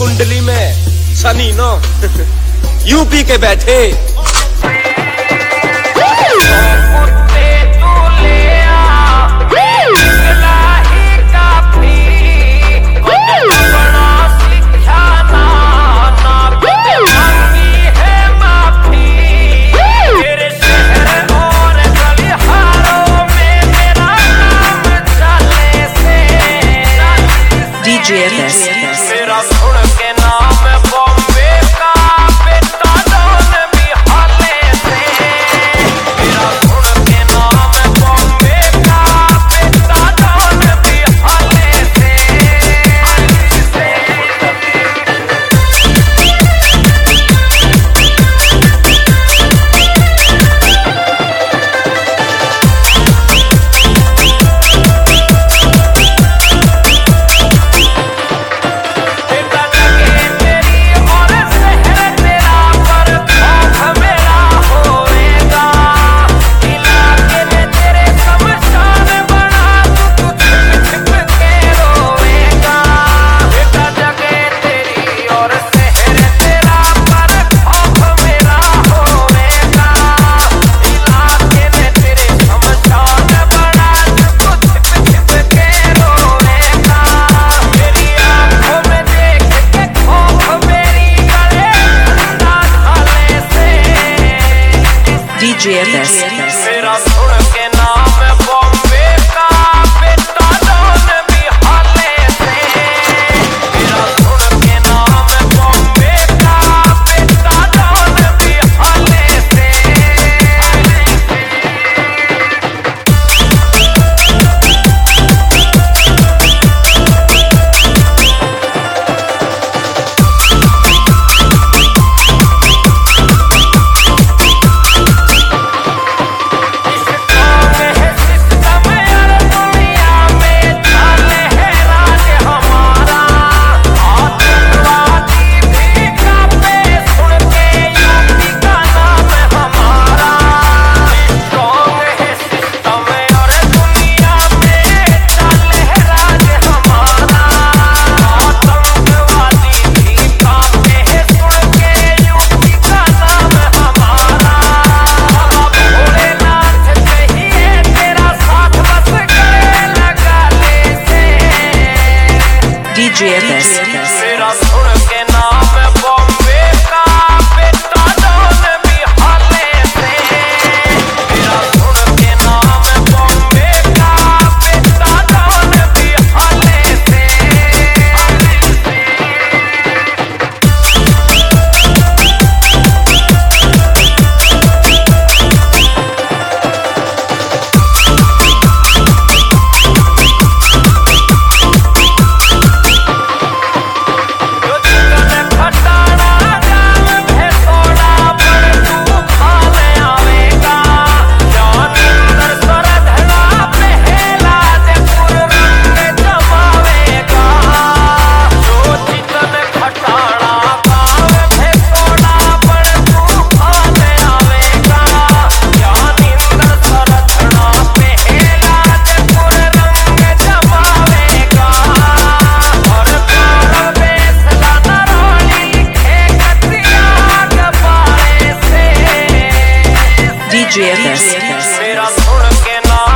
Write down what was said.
कुंडली में सनी know UP के बैठे। मेरा सुन के नाम बॉम्बे का बेटा डॉन भी हाले से। मेरा सुन के नाम बॉम्बे का बेटा डॉन भी हाले से। मेरा सुन के नाम बॉम्बे का बेटा डॉन भी हाले से। मेरा सुन के नाम बॉम्बे का बेटा डॉन भी हाले से। मेरा सुन के नाम बॉम्बे का बेटा डॉन भी हाले से। मेरा सुन के नाम बॉम्बे का बेटा डॉन भी हाले से। मेरा सुन के नाम